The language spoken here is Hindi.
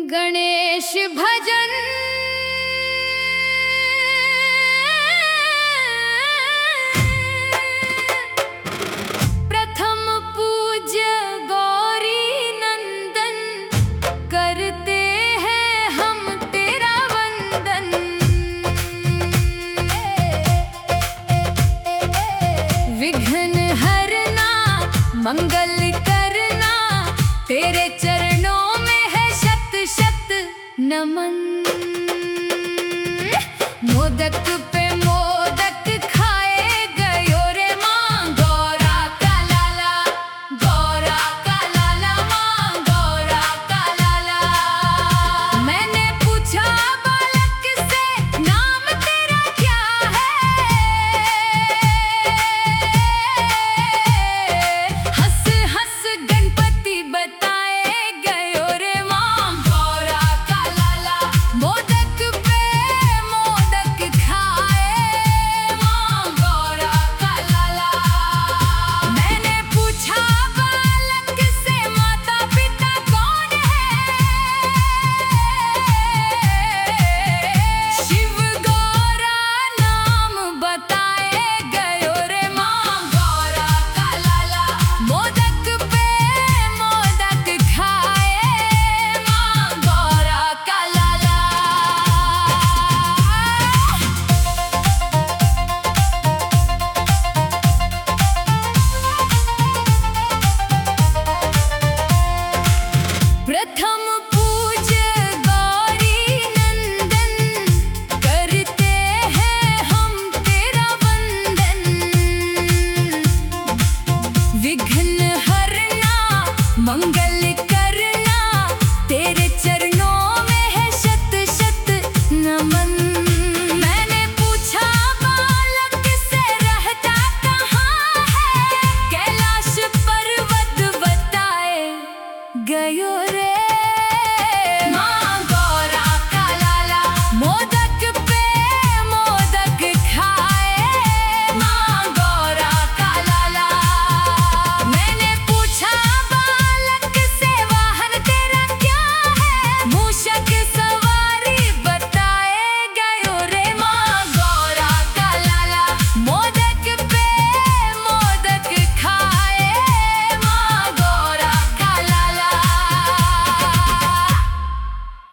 गणेश भजन प्रथम पूज्य गौरी नंदन, करते हैं हम तेरा वंदन। विघ्न हरना मंगल करना, तेरे चरणों में है शत शत नमन। मोदक पे मोदक खाए गयो रे माँ, गौरा का लाला, गौरा का लाला माँ, गौरा का लाला। मैंने पूछा बालक से, नाम तेरा क्या है? हंस हंस गणपति बताए गयो रे माँ, गौरा का लाला। मोदक पे मोदक खाए माँ, गौरा का लाला। मैंने पूछा बालक से, माता पिता कौन है? शिव गौरा नाम बताए गयो रे माँ, गौरा का लाला। मोदक पे मोदक खाए माँ, गौरा का लाला। प्रथम पूज्य गौरी नंदन, करते हैं हम तेरा वंदन। विघ्न हरना मंगल